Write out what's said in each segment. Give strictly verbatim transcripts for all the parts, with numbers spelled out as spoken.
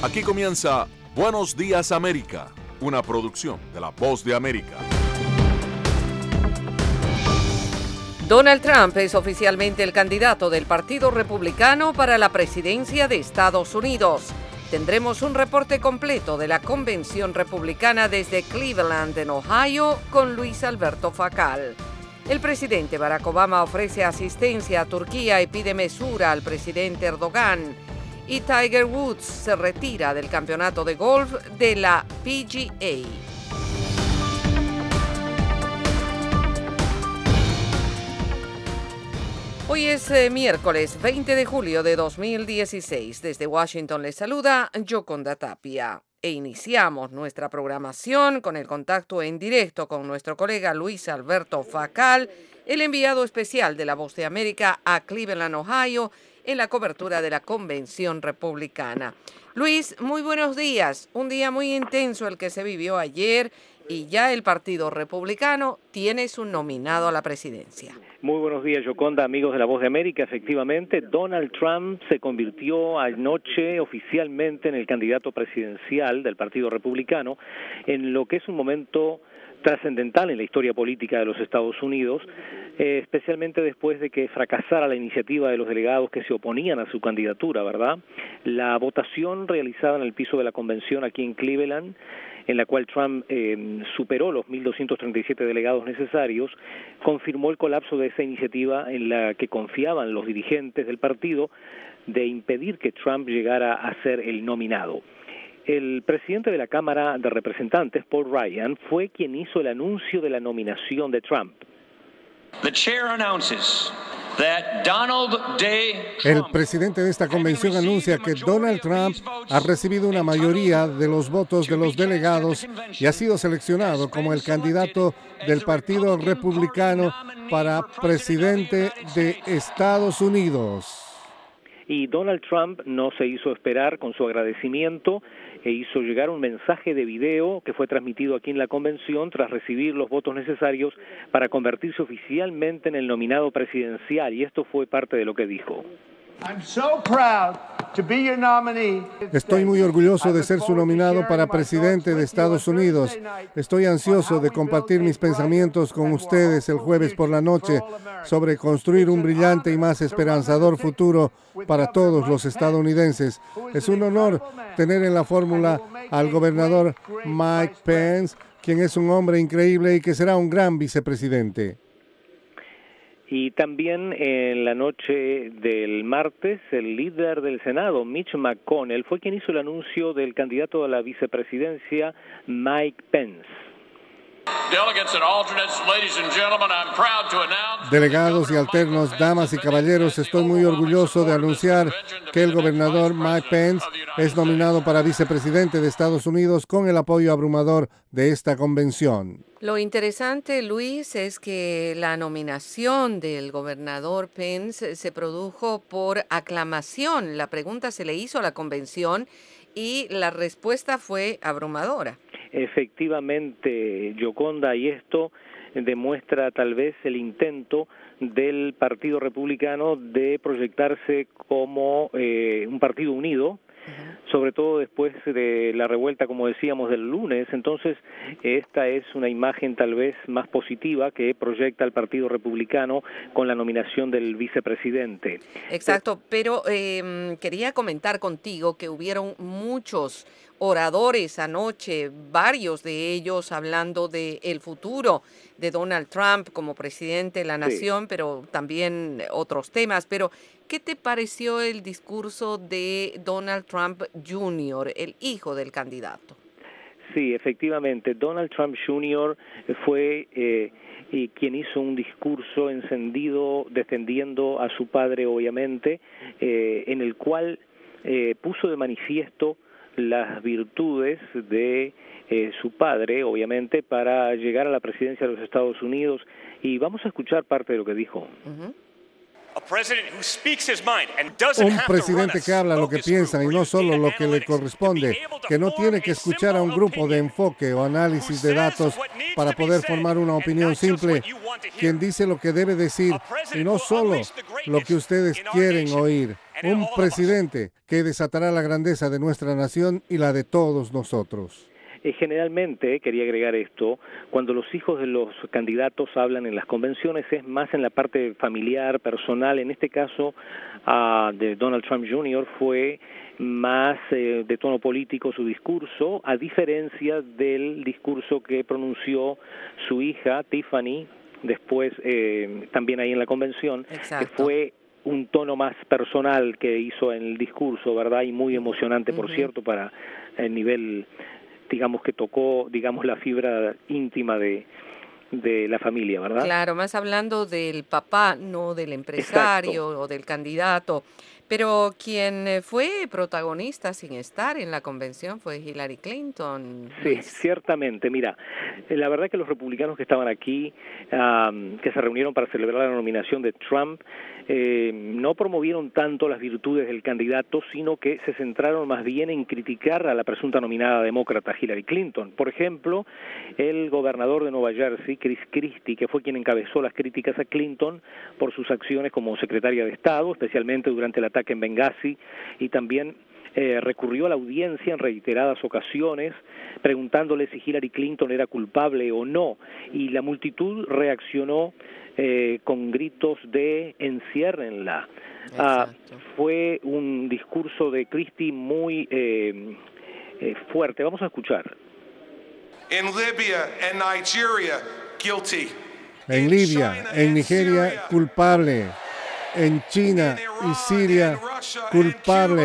Aquí comienza Buenos Días América, una producción de La Voz de América. Donald Trump es oficialmente el candidato del Partido Republicano para la presidencia de Estados Unidos. Tendremos un reporte completo de la convención republicana desde Cleveland, en Ohio, con Luis Alberto Facal. El presidente Barack Obama ofrece asistencia a Turquía y pide mesura al presidente Erdogan. Y Tiger Woods se retira del campeonato de golf de la P G A. Hoy es eh, miércoles veinte de julio de dos mil dieciséis. Desde Washington les saluda Yoconda Tapia. E iniciamos nuestra programación con el contacto en directo con nuestro colega Luis Alberto Facal, el enviado especial de La Voz de América a Cleveland, Ohio, en la cobertura de la Convención Republicana. Luis, muy buenos días. Un día muy intenso el que se vivió ayer y ya el Partido Republicano tiene su nominado a la presidencia. Muy buenos días, Yoconda, amigos de La Voz de América. Efectivamente, Donald Trump se convirtió anoche oficialmente en el candidato presidencial del Partido Republicano, en lo que es un momento trascendental en la historia política de los Estados Unidos, eh, especialmente después de que fracasara la iniciativa de los delegados que se oponían a su candidatura, ¿verdad? La votación realizada en el piso de la convención aquí en Cleveland, en la cual Trump eh, superó los mil doscientos treinta y siete delegados necesarios, confirmó el colapso de esa iniciativa en la que confiaban los dirigentes del partido de impedir que Trump llegara a ser el nominado. El presidente de la Cámara de Representantes, Paul Ryan, fue quien hizo el anuncio de la nominación de Trump. The chair announces that Donald J. El presidente de esta convención anuncia que Donald Trump ha recibido una mayoría de los votos de los delegados y ha sido seleccionado como el candidato del Partido Republicano para presidente de Estados Unidos. Y Donald Trump no se hizo esperar con su agradecimiento e hizo llegar un mensaje de video que fue transmitido aquí en la convención tras recibir los votos necesarios para convertirse oficialmente en el nominado presidencial, y esto fue parte de lo que dijo. Estoy muy orgulloso de ser su nominado para presidente de Estados Unidos. Estoy ansioso de compartir mis pensamientos con ustedes el jueves por la noche sobre construir un brillante y más esperanzador futuro para todos los estadounidenses. Es un honor tener en la fórmula al gobernador Mike Pence, quien es un hombre increíble y que será un gran vicepresidente. Y también en la noche del martes, el líder del Senado, Mitch McConnell, fue quien hizo el anuncio del candidato a la vicepresidencia, Mike Pence. Delegados y alternos, damas y caballeros, estoy muy orgulloso de anunciar que el gobernador Mike Pence es nominado para vicepresidente de Estados Unidos con el apoyo abrumador de esta convención. Lo interesante, Luis, es que la nominación del gobernador Pence se produjo por aclamación. La pregunta se le hizo a la convención y la respuesta fue abrumadora. Efectivamente, Yoconda, y esto demuestra tal vez el intento del Partido Republicano de proyectarse como eh, un partido unido, sobre todo después de la revuelta, como decíamos, del lunes. Entonces, esta es una imagen tal vez más positiva que proyecta al Partido Republicano con la nominación del vicepresidente. Exacto, pero eh, quería comentar contigo que hubieron muchos oradores anoche, varios de ellos hablando de el futuro de Donald Trump como presidente de la nación, sí, pero también otros temas. Pero, ¿qué te pareció el discurso de Donald Trump junior, el hijo del candidato? Sí, efectivamente, Donald Trump junior fue eh, y quien hizo un discurso encendido, defendiendo a su padre, obviamente, eh, en el cual eh, puso de manifiesto las virtudes de eh, su padre, obviamente, para llegar a la presidencia de los Estados Unidos. Y vamos a escuchar parte de lo que dijo. Uh-huh. Un presidente que habla lo que piensa y no solo lo que le corresponde, que no tiene que escuchar a un grupo de enfoque o análisis de datos para poder formar una opinión simple, quien dice lo que debe decir y no solo lo que ustedes quieren oír. Un presidente que desatará la grandeza de nuestra nación y la de todos nosotros. Eh, generalmente, quería agregar esto, cuando los hijos de los candidatos hablan en las convenciones es más en la parte familiar, personal. En este caso uh, de Donald Trump junior fue más eh, de tono político su discurso, a diferencia del discurso que pronunció su hija Tiffany después eh, también ahí en la convención. Exacto. Que fue un tono más personal que hizo en el discurso, ¿verdad? Y muy emocionante, por uh-huh. cierto, para el nivel, digamos, que tocó, digamos, la fibra íntima de, de la familia, ¿verdad? Claro, más hablando del papá, no del empresario. Exacto. O del candidato. Pero quien fue protagonista sin estar en la convención fue Hillary Clinton. Sí, ciertamente. Mira, la verdad que los republicanos que estaban aquí, um, que se reunieron para celebrar la nominación de Trump, eh, no promovieron tanto las virtudes del candidato, sino que se centraron más bien en criticar a la presunta nominada demócrata Hillary Clinton. Por ejemplo, el gobernador de Nueva Jersey, Chris Christie, que fue quien encabezó las críticas a Clinton por sus acciones como secretaria de Estado, especialmente durante el ataque en Benghazi, y también eh, recurrió a la audiencia en reiteradas ocasiones preguntándole si Hillary Clinton era culpable o no, y la multitud reaccionó eh, con gritos de enciérrenla. Ah, fue un discurso de Christie muy eh, eh, fuerte. Vamos a escuchar. En Libia and Nigeria, guilty. En Libia, en Nigeria, culpable. En China y Siria, culpable.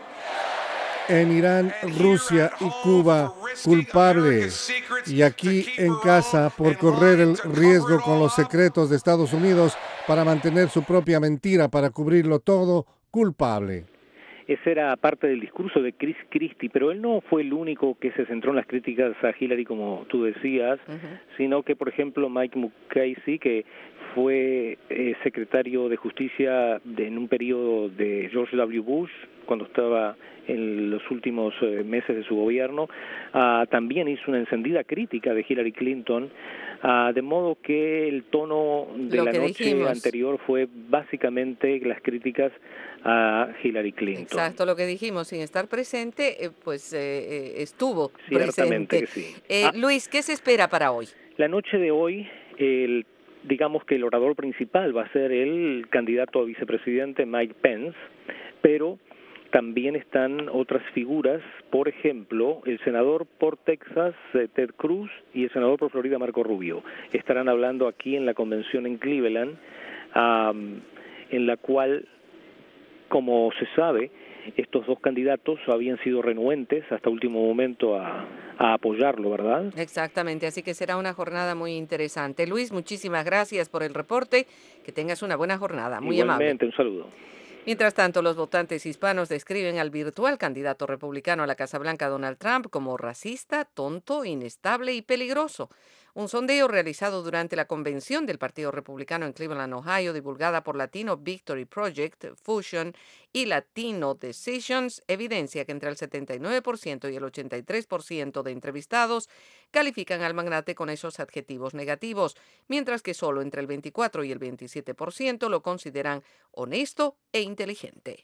En Irán, Rusia y Cuba, culpable. Y aquí en casa, por correr el riesgo con los secretos de Estados Unidos para mantener su propia mentira, para cubrirlo todo, culpable. Ese era parte del discurso de Chris Christie, pero él no fue el único que se centró en las críticas a Hillary, como tú decías, uh-huh. sino que, por ejemplo, Mike Mukasey, que fue eh, secretario de Justicia de, en un periodo de George W. Bush, cuando estaba en los últimos eh, meses de su gobierno, uh, también hizo una encendida crítica de Hillary Clinton, uh, de modo que el tono de Lo la noche dijimos. anterior fue básicamente las críticas a Hillary Clinton. Exacto, lo que dijimos, sin estar presente, eh, pues eh, estuvo Ciertamente presente. Que sí. Eh, ah, Luis, ¿qué se espera para hoy? La noche de hoy, el digamos que el orador principal va a ser el candidato a vicepresidente Mike Pence, pero también están otras figuras, por ejemplo, el senador por Texas, Ted Cruz, y el senador por Florida, Marco Rubio. Estarán hablando aquí en la convención en Cleveland, um, en la cual, como se sabe, estos dos candidatos habían sido renuentes hasta último momento a, a apoyarlo, ¿verdad? Exactamente, así que será una jornada muy interesante. Luis, muchísimas gracias por el reporte, que tengas una buena jornada, muy Igualmente, amable. un saludo. Mientras tanto, los votantes hispanos describen al virtual candidato republicano a la Casa Blanca, Donald Trump, como racista, tonto, inestable y peligroso. Un sondeo realizado durante la convención del Partido Republicano en Cleveland, Ohio, divulgada por Latino Victory Project, Fusion y Latino Decisions, evidencia que entre el setenta y nueve por ciento y el ochenta y tres por ciento de entrevistados califican al magnate con esos adjetivos negativos, mientras que solo entre el veinticuatro y el veintisiete por ciento lo consideran honesto e inteligente.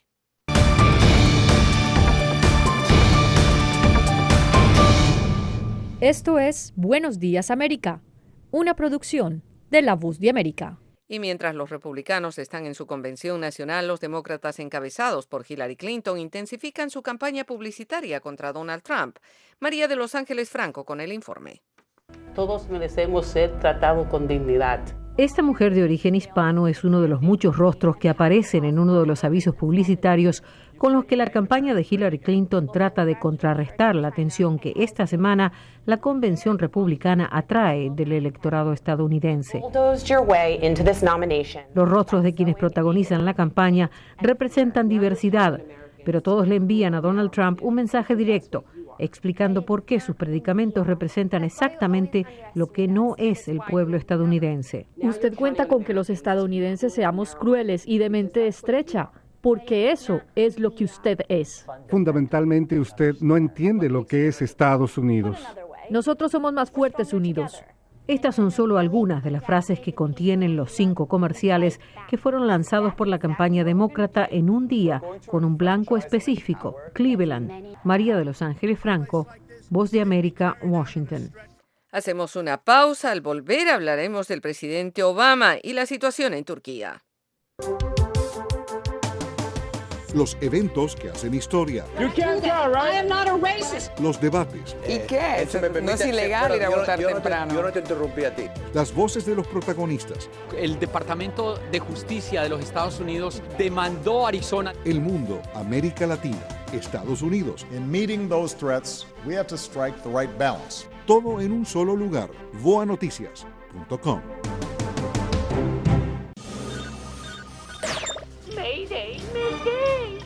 Esto es Buenos Días América, una producción de La Voz de América. Y mientras los republicanos están en su convención nacional, los demócratas encabezados por Hillary Clinton intensifican su campaña publicitaria contra Donald Trump. María de Los Ángeles Franco con el informe. Todos merecemos ser tratados con dignidad. Esta mujer de origen hispano es uno de los muchos rostros que aparecen en uno de los avisos publicitarios con los que la campaña de Hillary Clinton trata de contrarrestar la atención que esta semana la convención republicana atrae del electorado estadounidense. Los rostros de quienes protagonizan la campaña representan diversidad, pero todos le envían a Donald Trump un mensaje directo, explicando por qué sus predicamentos representan exactamente lo que no es el pueblo estadounidense. Usted cuenta con que los estadounidenses seamos crueles y de mente estrecha, porque eso es lo que usted es. Fundamentalmente usted no entiende lo que es Estados Unidos. Nosotros somos más fuertes unidos. Estas son solo algunas de las frases que contienen los cinco comerciales que fueron lanzados por la campaña demócrata en un día con un blanco específico, Cleveland. María de Los Ángeles Franco, Voz de América, Washington. Hacemos una pausa. Al volver hablaremos del presidente Obama y la situación en Turquía. Los eventos que hacen historia. You can't tell, right? I am not a racist. Los debates. ¿Y qué? Eh, me no es ilegal ir a votar yo, yo temprano. No te, yo no te interrumpí a ti. Las voces de los protagonistas. El Departamento de Justicia de los Estados Unidos demandó a Arizona. El mundo, América Latina, Estados Unidos. In meeting those threats, we have to strike the right balance. Todo en un solo lugar. voa noticias punto com. Mayday, mayday.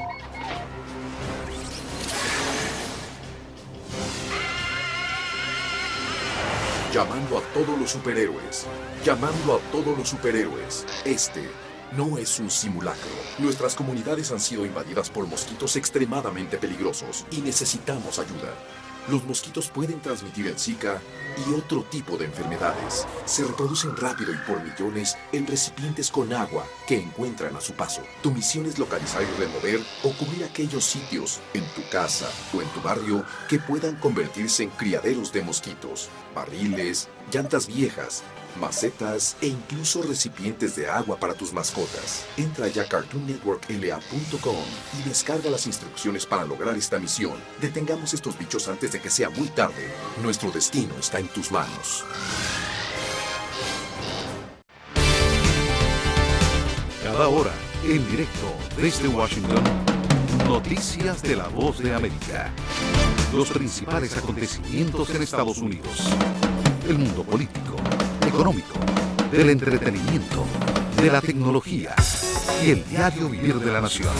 Llamando a todos los superhéroes. Llamando a todos los superhéroes. Este no es un simulacro. Nuestras comunidades han sido invadidas por mosquitos extremadamente peligrosos y necesitamos ayuda. Los mosquitos pueden transmitir el Zika y otro tipo de enfermedades. Se reproducen rápido y por millones en recipientes con agua que encuentran a su paso. Tu misión es localizar y remover o cubrir aquellos sitios en tu casa o en tu barrio que puedan convertirse en criaderos de mosquitos, barriles, llantas viejas, macetas e incluso recipientes de agua para tus mascotas. Entra ya a cartoon network l a punto com y descarga las instrucciones para lograr esta misión. Detengamos estos bichos antes de que sea muy tarde. Nuestro destino está en tus manos. Cada hora, en directo desde Washington, noticias de la Voz de América. Los principales acontecimientos en Estados Unidos. El mundo político, económico, del entretenimiento, de la tecnología y el diario vivir de la nación.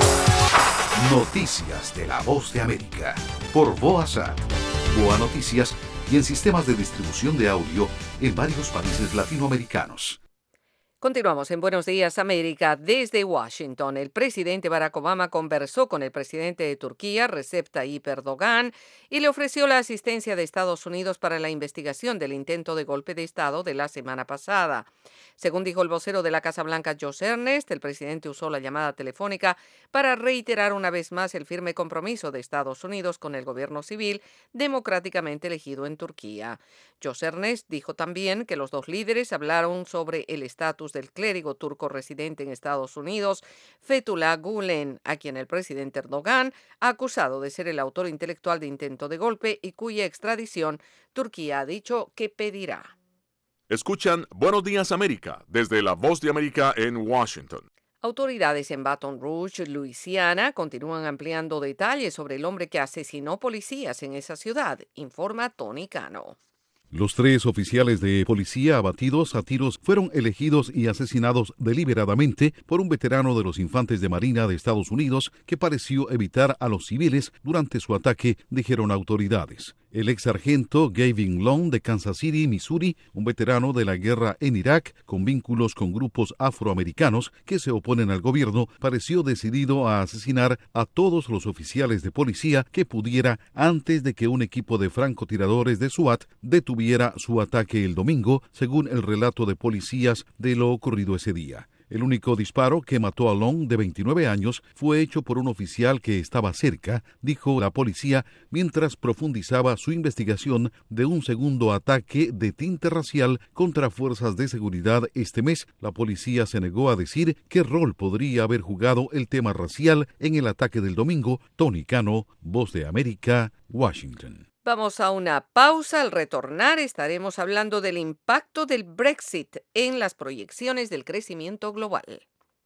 Noticias de la Voz de América por VOASAT, Boa Noticias y en sistemas de distribución de audio en varios países latinoamericanos. Continuamos en Buenos Días América desde Washington. El presidente Barack Obama conversó con el presidente de Turquía, Recep Tayyip Erdogan, y le ofreció la asistencia de Estados Unidos para la investigación del intento de golpe de Estado de la semana pasada. Según dijo el vocero de la Casa Blanca, Josh Earnest, el presidente usó la llamada telefónica para reiterar una vez más el firme compromiso de Estados Unidos con el gobierno civil democráticamente elegido en Turquía. Josh Earnest dijo también que los dos líderes hablaron sobre el estatus del clérigo turco residente en Estados Unidos, Fethullah Gulen, a quien el presidente Erdogan ha acusado de ser el autor intelectual de intento de golpe y cuya extradición Turquía ha dicho que pedirá. Escuchan Buenos Días América desde la Voz de América en Washington. Autoridades en Baton Rouge, Luisiana, continúan ampliando detalles sobre el hombre que asesinó policías en esa ciudad, informa Tony Cano. Los tres oficiales de policía abatidos a tiros fueron elegidos y asesinados deliberadamente por un veterano de los infantes de Marina de Estados Unidos que pareció evitar a los civiles durante su ataque, dijeron autoridades. El ex sargento Gavin Long de Kansas City, Missouri, un veterano de la guerra en Irak con vínculos con grupos afroamericanos que se oponen al gobierno, pareció decidido a asesinar a todos los oficiales de policía que pudiera antes de que un equipo de francotiradores de SWAT detuviera su ataque el domingo, según el relato de policías de lo ocurrido ese día. El único disparo que mató a Long, de veintinueve años, fue hecho por un oficial que estaba cerca, dijo la policía, mientras profundizaba su investigación de un segundo ataque de tinte racial contra fuerzas de seguridad este mes. La policía se negó a decir qué rol podría haber jugado el tema racial en el ataque del domingo. Tony Cano, Voz de América, Washington. Vamos a una pausa. Al retornar estaremos hablando del impacto del Brexit en las proyecciones del crecimiento global.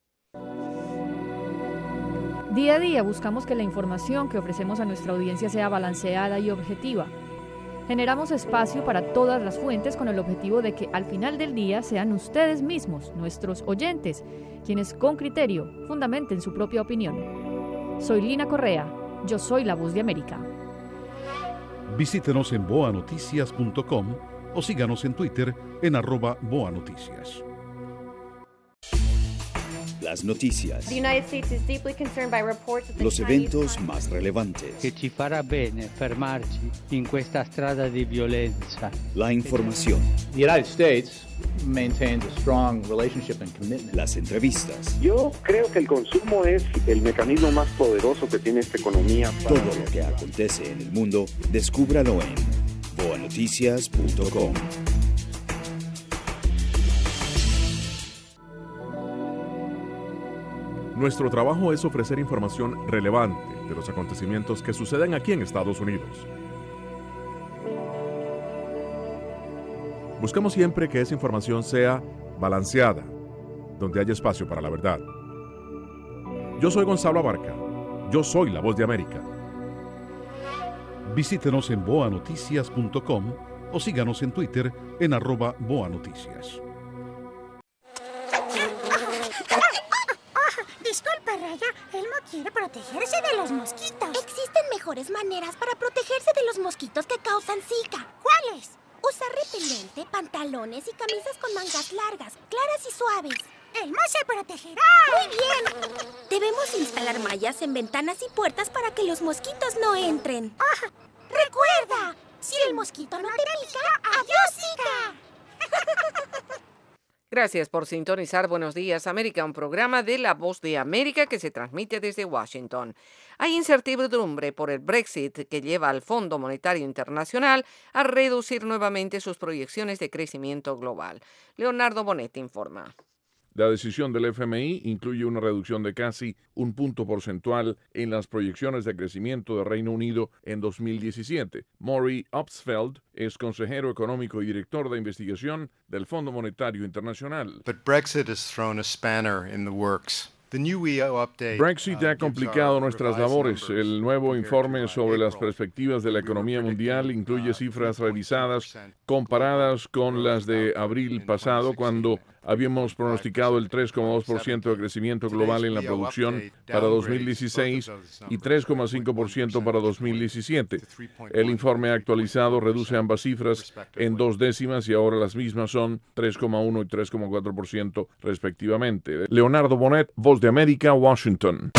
Día a día buscamos que la información que ofrecemos a nuestra audiencia sea balanceada y objetiva. Generamos espacio para todas las fuentes con el objetivo de que al final del día sean ustedes mismos, nuestros oyentes, quienes con criterio fundamenten su propia opinión. Soy Lina Correa, yo soy la Voz de América. Visítenos en boa noticias punto com o síganos en Twitter en arroba boanoticias. Las noticias. Los eventos más relevantes. Che ci farà bene fermarci in questa strada di violenza. La información. The United States maintains a strong relationship and commitment. Las entrevistas. Yo creo que el consumo es el mecanismo más poderoso que tiene esta economía. Para... Todo lo que acontece en el mundo, descúbralo en boa noticias punto com. Nuestro trabajo es ofrecer información relevante de los acontecimientos que suceden aquí en Estados Unidos. Buscamos siempre que esa información sea balanceada, donde haya espacio para la verdad. Yo soy Gonzalo Abarca. Yo soy la Voz de América. Visítenos en boa noticias punto com o síganos en Twitter en arroba boanoticias. Disculpa, Raya, Elmo quiere protegerse de los mosquitos. Existen mejores maneras para protegerse de los mosquitos que causan Zika. ¿Cuáles? Usar repelente, pantalones y camisas con mangas largas, claras y suaves. ¡Elmo se protegerá! ¡Muy bien! Debemos instalar mallas en ventanas y puertas para que los mosquitos no entren. ¡Ah! ¡Recuerda! Si el mosquito no te pica, ¡adiós, Zika! Gracias por sintonizar Buenos Días América, un programa de La Voz de América que se transmite desde Washington. Hay incertidumbre por el Brexit que lleva al Fondo Monetario Internacional a reducir nuevamente sus proyecciones de crecimiento global. Leonardo Bonet informa. La decisión del F M I incluye una reducción de casi un punto porcentual en las proyecciones de crecimiento del Reino Unido en dos mil diecisiete. Maury Opsfeld es consejero económico y director de investigación del Fondo Monetario Internacional. But Brexit has thrown a spanner in the works. Brexit ha complicado nuestras labores. El nuevo informe sobre las perspectivas de la economía mundial incluye cifras revisadas comparadas con las de abril pasado, cuando habíamos pronosticado el tres coma dos por ciento de crecimiento global en la producción para dos mil dieciséis y tres coma cinco por ciento para dos mil diecisiete. El informe actualizado reduce ambas cifras en dos décimas y ahora las mismas son tres coma uno y tres coma cuatro por ciento respectivamente. Leonardo Bonet, Voz de América, Washington.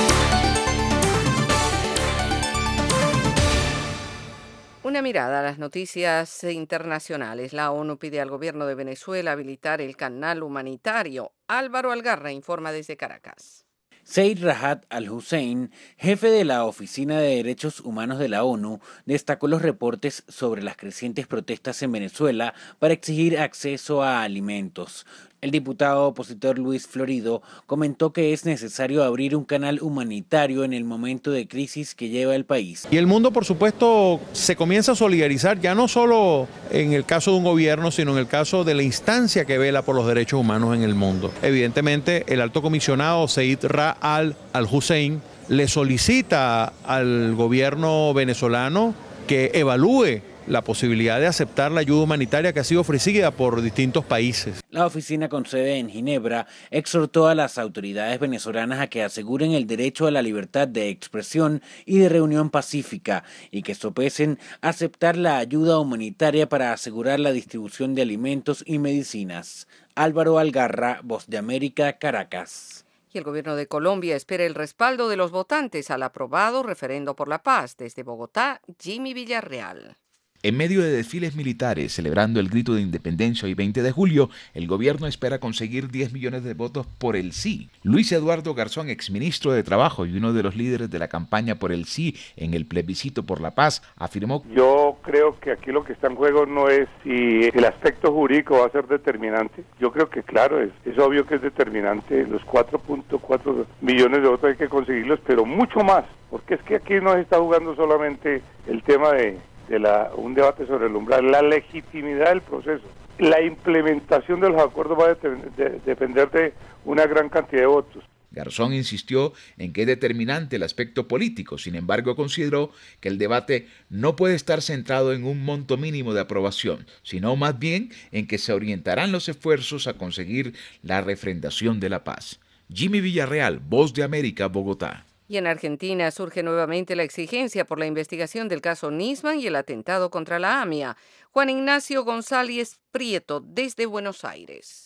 Una mirada a las noticias internacionales. La ONU pide al gobierno de Venezuela habilitar el canal humanitario. Álvaro Algarra informa desde Caracas. Zeid Ra'ad al-Hussein, jefe de la Oficina de Derechos Humanos de la ONU, destacó los reportes sobre las crecientes protestas en Venezuela para exigir acceso a alimentos. El diputado opositor Luis Florido comentó que es necesario abrir un canal humanitario en el momento de crisis que lleva el país. Y el mundo, por supuesto, se comienza a solidarizar, ya no solo en el caso de un gobierno, sino en el caso de la instancia que vela por los derechos humanos en el mundo. Evidentemente, el alto comisionado Zeid Ra'ad al-Hussein le solicita al gobierno venezolano que evalúe la posibilidad de aceptar la ayuda humanitaria que ha sido ofrecida por distintos países. La oficina con sede en Ginebra exhortó a las autoridades venezolanas a que aseguren el derecho a la libertad de expresión y de reunión pacífica y que sopesen aceptar la ayuda humanitaria para asegurar la distribución de alimentos y medicinas. Álvaro Algarra, Voz de América, Caracas. Y el gobierno de Colombia espera el respaldo de los votantes al aprobado referendo por la paz. Desde Bogotá, Jimmy Villarreal. En medio de desfiles militares celebrando el grito de independencia hoy veinte de julio, el gobierno espera conseguir diez millones de votos por el sí. Luis Eduardo Garzón, exministro de Trabajo y uno de los líderes de la campaña por el sí en el plebiscito por la paz, afirmó: Yo creo que aquí lo que está en juego no es si el aspecto jurídico va a ser determinante. Yo creo que claro, es, es obvio que es determinante. Los cuatro punto cuatro millones de votos hay que conseguirlos, pero mucho más, porque es que aquí no se está jugando solamente el tema de... de la, un debate sobre el umbral, la legitimidad del proceso. La implementación de los acuerdos va a de, de, depender de una gran cantidad de votos. Garzón insistió en que es determinante el aspecto político, sin embargo consideró que el debate no puede estar centrado en un monto mínimo de aprobación, sino más bien en que se orientarán los esfuerzos a conseguir la refrendación de la paz. Jimmy Villarreal, Voz de América, Bogotá. Y en Argentina surge nuevamente la exigencia por la investigación del caso Nisman y el atentado contra la AMIA. Juan Ignacio González Prieto, desde Buenos Aires.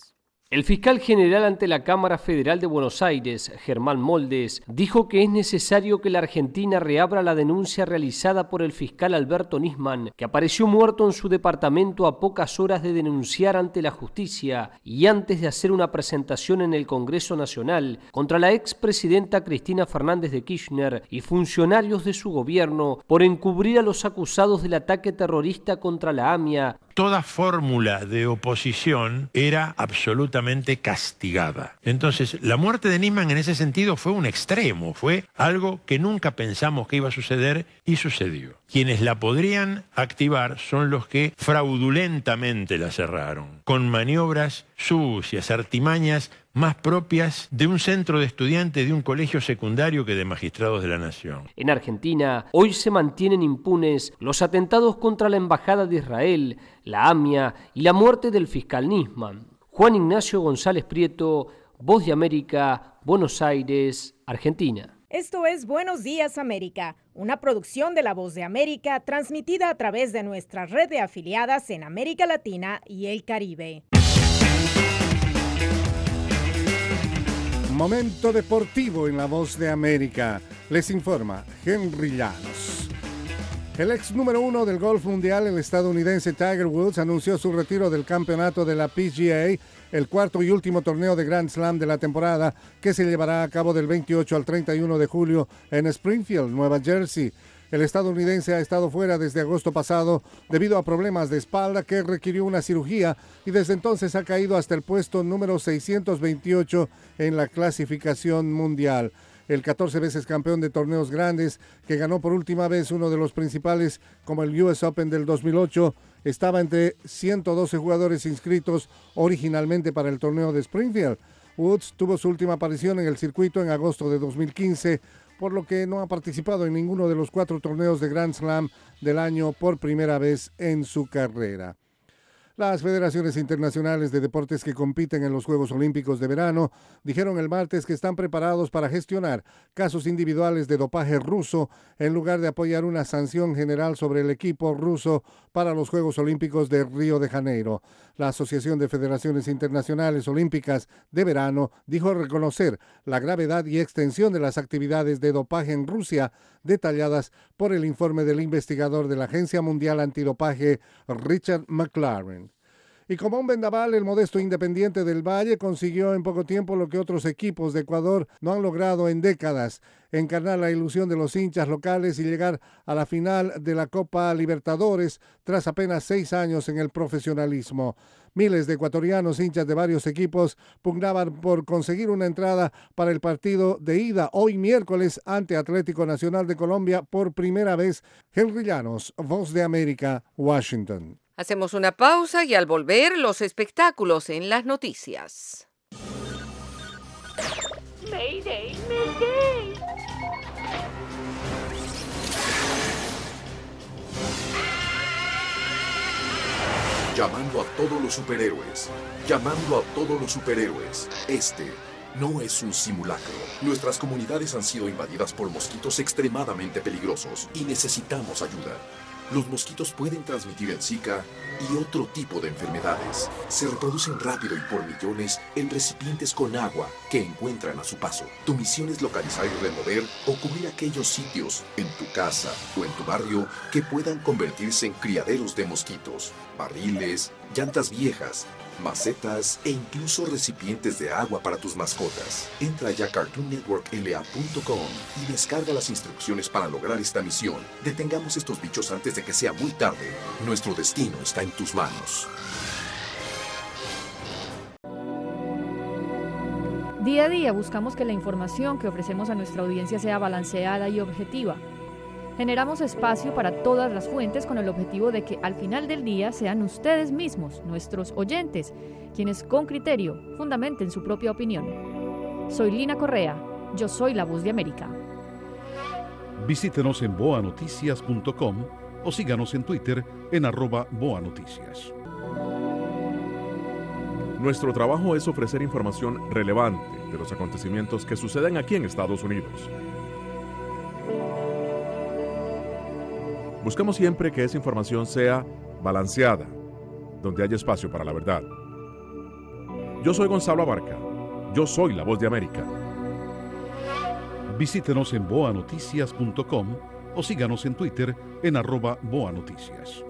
El fiscal general ante la Cámara Federal de Buenos Aires, Germán Moldes, dijo que es necesario que la Argentina reabra la denuncia realizada por el fiscal Alberto Nisman, que apareció muerto en su departamento a pocas horas de denunciar ante la justicia y antes de hacer una presentación en el Congreso Nacional contra la expresidenta Cristina Fernández de Kirchner y funcionarios de su gobierno por encubrir a los acusados del ataque terrorista contra la AMIA. Toda fórmula de oposición era absolutamente castigada. Entonces, la muerte de Nisman en ese sentido fue un extremo, fue algo que nunca pensamos que iba a suceder y sucedió. Quienes la podrían activar son los que fraudulentamente la cerraron, con maniobras sucias, artimañas más propias de un centro de estudiantes de un colegio secundario que de magistrados de la nación. En Argentina, hoy se mantienen impunes los atentados contra la Embajada de Israel, la AMIA y la muerte del fiscal Nisman. Juan Ignacio González Prieto, Voz de América, Buenos Aires, Argentina. Esto es Buenos Días América, una producción de La Voz de América transmitida a través de nuestra red de afiliadas en América Latina y el Caribe. Momento deportivo en La Voz de América. Les informa Henry Llanos. El ex número uno del golf mundial, el estadounidense Tiger Woods, anunció su retiro del campeonato de la P G A, el cuarto y último torneo de Grand Slam de la temporada, que se llevará a cabo del veintiocho al treinta y uno de julio en Springfield, Nueva Jersey. El estadounidense ha estado fuera desde agosto pasado debido a problemas de espalda que requirió una cirugía y desde entonces ha caído hasta el puesto número seiscientos veintiocho en la clasificación mundial. El catorce veces campeón de torneos grandes, que ganó por última vez uno de los principales como el U S Open del dos mil ocho, estaba entre ciento doce jugadores inscritos originalmente para el torneo de Springfield. Woods tuvo su última aparición en el circuito en agosto de dos mil quince, por lo que no ha participado en ninguno de los cuatro torneos de Grand Slam del año por primera vez en su carrera. Las federaciones internacionales de deportes que compiten en los Juegos Olímpicos de verano dijeron el martes que están preparados para gestionar casos individuales de dopaje ruso en lugar de apoyar una sanción general sobre el equipo ruso para los Juegos Olímpicos de Río de Janeiro. La Asociación de Federaciones Internacionales Olímpicas de Verano dijo reconocer la gravedad y extensión de las actividades de dopaje en Rusia detalladas por el informe del investigador de la Agencia Mundial Antidopaje, Richard McLaren. Y como un vendaval, el modesto Independiente del Valle consiguió en poco tiempo lo que otros equipos de Ecuador no han logrado en décadas: encarnar la ilusión de los hinchas locales y llegar a la final de la Copa Libertadores tras apenas seis años en el profesionalismo. Miles de ecuatorianos hinchas de varios equipos pugnaban por conseguir una entrada para el partido de ida hoy miércoles ante Atlético Nacional de Colombia por primera vez. Henry Llanos, Voz de América, Washington. Hacemos una pausa y al volver los espectáculos en las noticias. Mayday, Mayday. Llamando a todos los superhéroes. Llamando a todos los superhéroes. Este no es un simulacro. Nuestras comunidades han sido invadidas por mosquitos extremadamente peligrosos y necesitamos ayuda. Los mosquitos pueden transmitir el Zika y otro tipo de enfermedades. Se reproducen rápido y por millones en recipientes con agua que encuentran a su paso. Tu misión es localizar y remover o cubrir aquellos sitios en tu casa o en tu barrio que puedan convertirse en criaderos de mosquitos, barriles, llantas viejas, macetas e incluso recipientes de agua para tus mascotas. Entra ya a cartoon network l a punto com y descarga las instrucciones para lograr esta misión. Detengamos estos bichos antes de que sea muy tarde. Nuestro destino está en tus manos. Día a día buscamos que la información que ofrecemos a nuestra audiencia sea balanceada y objetiva. Generamos espacio para todas las fuentes con el objetivo de que al final del día sean ustedes mismos, nuestros oyentes, quienes con criterio fundamenten su propia opinión. Soy Lina Correa, yo soy La Voz de América. Visítenos en boa noticias punto com o síganos en Twitter en arroba boanoticias. Nuestro trabajo es ofrecer información relevante de los acontecimientos que suceden aquí en Estados Unidos. Buscamos siempre que esa información sea balanceada, donde haya espacio para la verdad. Yo soy Gonzalo Abarca. Yo soy la voz de América. Visítenos en boa noticias punto com o síganos en Twitter en arroba boanoticias.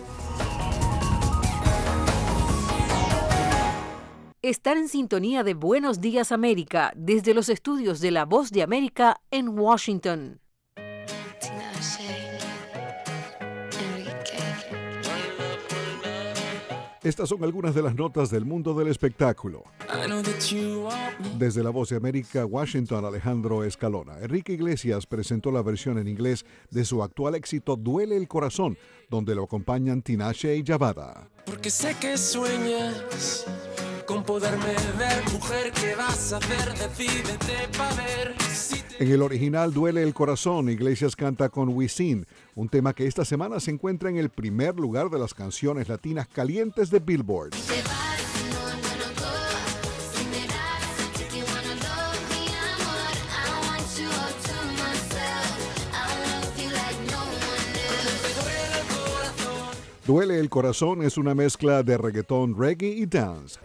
Estar en sintonía de Buenos Días América desde los estudios de La Voz de América en Washington. Estas son algunas de las notas del mundo del espectáculo. Desde La Voz de América, Washington, Alejandro Escalona. Enrique Iglesias presentó la versión en inglés de su actual éxito Duele el Corazón, donde lo acompañan Tinashe y Yavada. Porque sé que sueñas con poderme ver, mujer, ¿qué vas a hacer? Decídete pa' ver si te... En el original Duele el Corazón, Iglesias canta con Wisin, un tema que esta semana se encuentra en el primer lugar de las canciones latinas calientes de Billboard. Duele el Corazón es una mezcla de reggaetón, reggae y dance.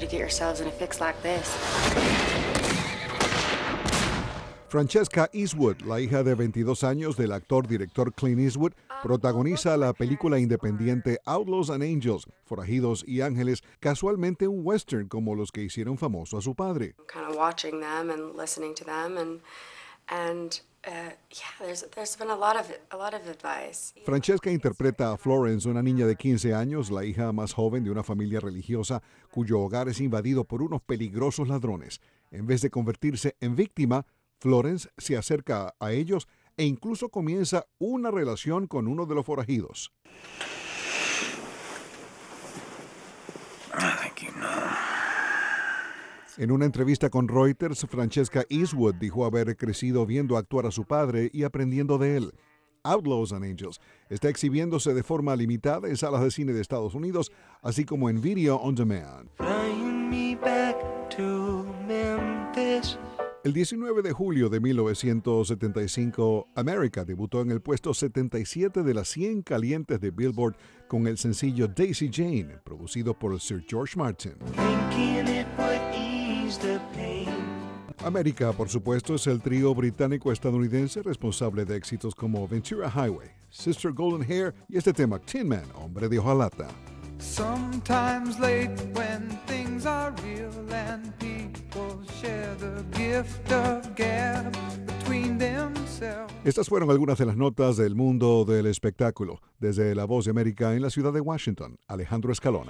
Francesca Eastwood, la hija de veintidós años del actor-director Clint Eastwood, protagoniza la película independiente Outlaws and Angels, Forajidos y Ángeles, casualmente un western como los que hicieron famoso a su padre. Kind of watching them and listening to them and and Uh, yeah, there's, there's been a lot of, a lot of advice. Francesca interpreta a Florence, una niña de quince años, la hija más joven de una familia religiosa cuyo hogar es invadido por unos peligrosos ladrones. En vez de convertirse en víctima, Florence se acerca a ellos e incluso comienza una relación con uno de los forajidos. I think you know. En una entrevista con Reuters, Francesca Eastwood dijo haber crecido viendo actuar a su padre y aprendiendo de él. Outlaws and Angels está exhibiéndose de forma limitada en salas de cine de Estados Unidos, así como en Video On Demand. El diecinueve de julio de mil novecientos setenta y cinco, America debutó en el puesto setenta y siete de las cien calientes de Billboard con el sencillo Daisy Jane, producido por Sir George Martin. America, por supuesto, es el trío británico-estadounidense responsable de éxitos como Ventura Highway, Sister Golden Hair y este tema Tin Man, Hombre de Hojalata. Sometimes late when things are real and people share the gift of gab between themselves. Estas fueron algunas de las notas del mundo del espectáculo. Desde La Voz de América en la ciudad de Washington, Alejandro Escalona.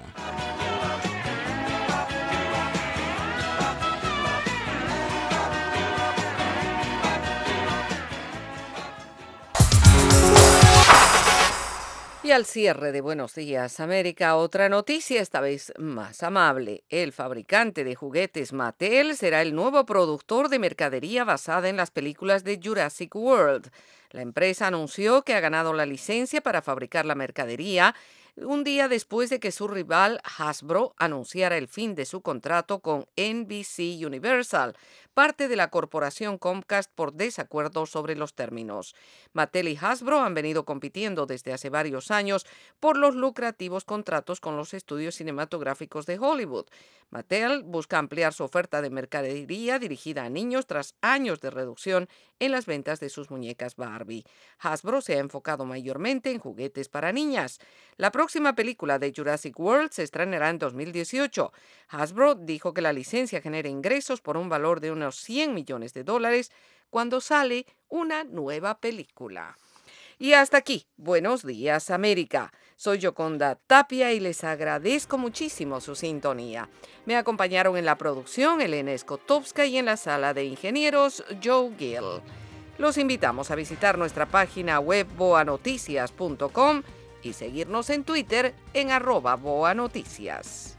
Y al cierre de Buenos Días América, otra noticia, esta vez más amable. El fabricante de juguetes Mattel será el nuevo productor de mercadería basada en las películas de Jurassic World. La empresa anunció que ha ganado la licencia para fabricar la mercadería un día después de que su rival Hasbro anunciara el fin de su contrato con N B C Universal, parte de la corporación Comcast, por desacuerdo sobre los términos. Mattel y Hasbro han venido compitiendo desde hace varios años por los lucrativos contratos con los estudios cinematográficos de Hollywood. Mattel busca ampliar su oferta de mercadería dirigida a niños tras años de reducción en las ventas de sus muñecas Barbie. Hasbro se ha enfocado mayormente en juguetes para niñas. La próxima película de Jurassic World se estrenará en dos mil dieciocho. Hasbro dijo que la licencia genera ingresos por un valor de unos cien millones de dólares cuando sale una nueva película. Y hasta aquí, Buenos Días América. Soy Yoconda Tapia y les agradezco muchísimo su sintonía. Me acompañaron en la producción Elena Skotowska y en la sala de ingenieros Joe Gill. Los invitamos a visitar nuestra página web boa noticias punto com y seguirnos en Twitter en arroba boanoticias.